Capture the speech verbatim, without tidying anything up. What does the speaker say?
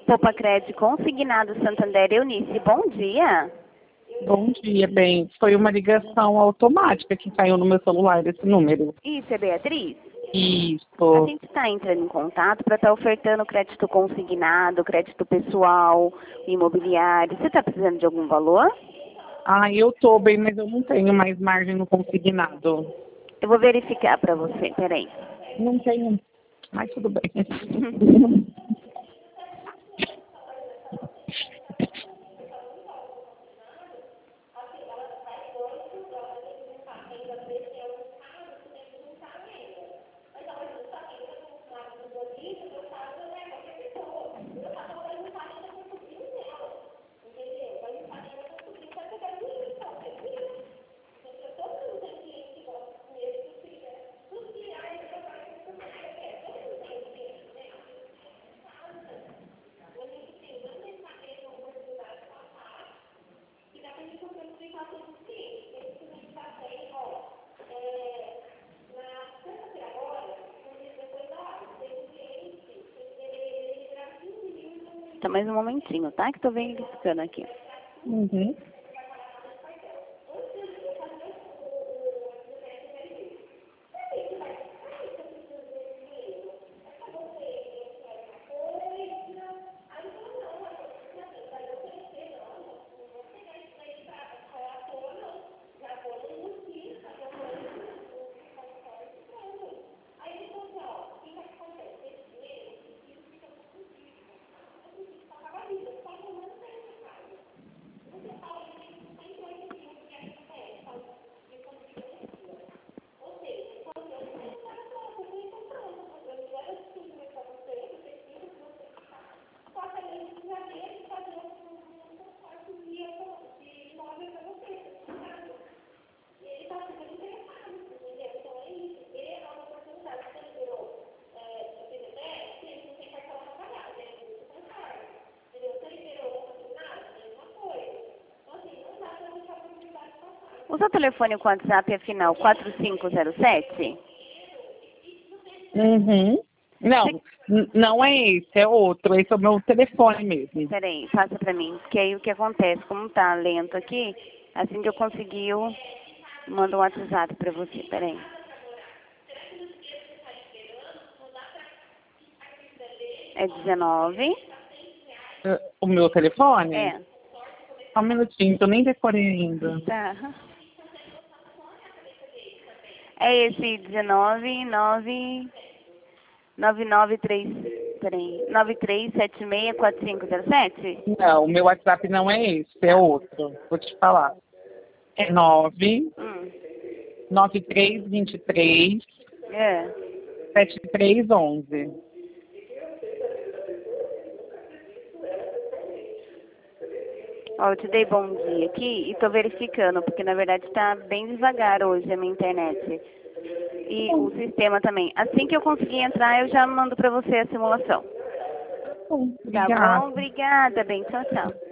Poupa Crédito Consignado Santander Eunice, bom dia. Bom dia, bem. Foi uma ligação automática que caiu no meu celular, esse número. Isso, é Beatriz? A Isso. gente está entrando em contato para estar ofertando crédito consignado, crédito pessoal, imobiliário. Você está precisando de algum valor? Ah, eu tô bem, mas eu não tenho mais margem no consignado. Eu vou verificar para você, peraí. Não tenho. Mas tudo bem. Tá, mais um momentinho, tá? Que tô verificando aqui. Uhum. O seu telefone com WhatsApp é final quatro cinco zero sete? Uhum. Não, n- não é esse, é outro. Esse é o meu telefone mesmo. Peraí, passa pra mim. Porque aí o que acontece, como tá lento aqui, assim que eu conseguir, eu mando um WhatsApp pra você. Peraí. É dezenove? Eh, O meu telefone? É. Só um minutinho, que eu nem decorei ainda. Tá. É esse dezenove, nove, nove nove três, peraí, nove três sete seis quatro cinco zero sete? Não, o meu WhatsApp não é esse, é outro. Vou te falar. É nove Hum. nove três dois três É. sete três onze. Ó, eu te dei bom dia aqui e tô verificando, porque na verdade tá bem devagar hoje a minha internet. E o sistema também. Assim que eu conseguir entrar, eu já mando pra você a simulação. Tá Obrigada. bom? Obrigada, bem. Tchau, tchau.